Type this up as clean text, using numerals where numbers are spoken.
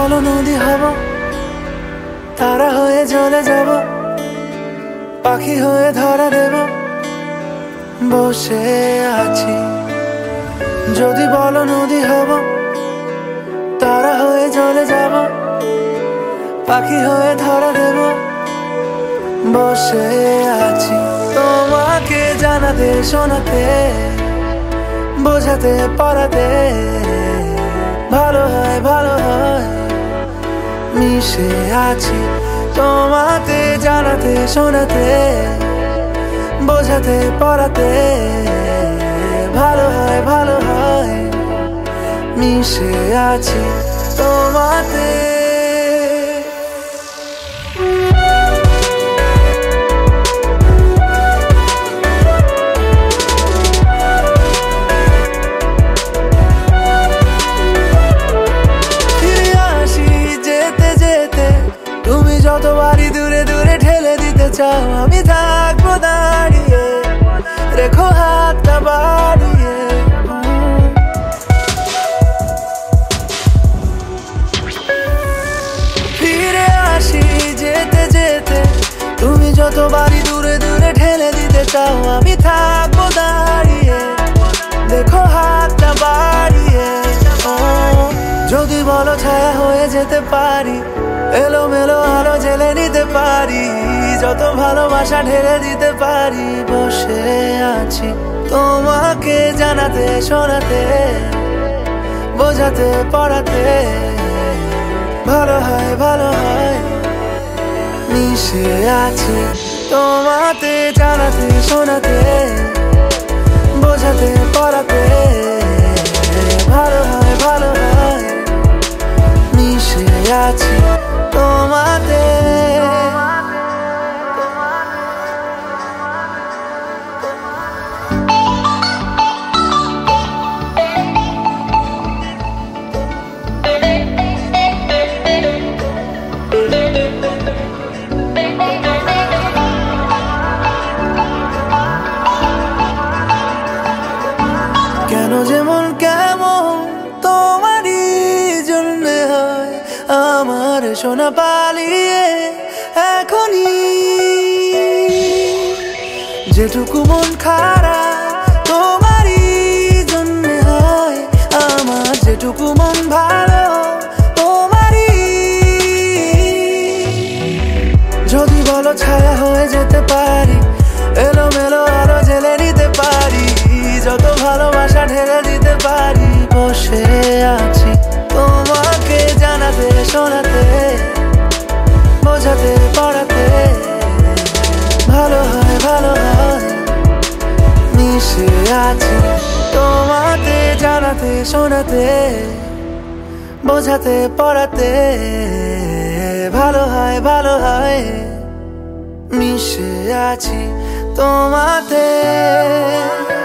বলো নদী হব, তারা হয়ে জ্বলে যাব, পাখি হয়ে ধরা দেব, বসে আছি। যদি বলো নদী হব, তারা হয়ে জ্বলে যাব, পাখি হয়ে ধরা দেব, বসে আছি। তোমাকে জানাতে শোনাতে বোঝাতে পড়াতে ভালো হয় ভালো হয়, মিশে আছি। তোমাকে জানাতে শোনাতে বোঝাতে পড়াতে ভালো হয় ভালো হয়, মিশে আছি তোমাতে। যতবারই দূরে দূরে ঠেলে দিতে চাও, আমি থাকবো দাঁড়িয়ে, রেখো হাতটা বাড়িয়ে। ফিরে আসি যেতে যেতে, তুমি যতবারই দূরে দূরে ঠেলে দিতে চাও, আমি থাকবো দাঁড়িয়ে, দেখো হাতটা বাড়িয়ে। যদি বলো ছায়া হয়ে যেতে পারি, এলোমেলো আলো জেলে নিতে পারি, যত ভালোবাসা ঢেলে দিতে পারি, বসে আছি। তোমাকে জানাতে শোনাতে বোঝাতে পড়াতে ভালো হয় ভালো হয়, মিশে আছি। তোমাকে জানাতে শোনাতে বোঝাতে পড়াতে ভালো হয় ভালো হয়, মিশে আছি তোমাতে। কেন যেমন কেমন তোমারই জন্য হয় আমার সোনা পালিয়ে এখনই, যেটুকু মন খারাপ তোমারই জন্য হয় আমার, যেটুকু মন ভালো তোমারই। যদি বলো ছায়া হয়ে যেতে পারি, এলোমেলো আলো জেলে নিতে পারি, যত ভালোবাসা ঢেলে দিতে পারি, বসে আছি। তোমাকে জানাতে শোনাতে বোঝাতে পড়াতে ভালো হয় ভালো হয়, মিশে আছি। তোমাকে জানাতে শোনাতে বোঝাতে পড়াতে ভালো হয় ভালো হয়, মিশে আছি তোমাতে।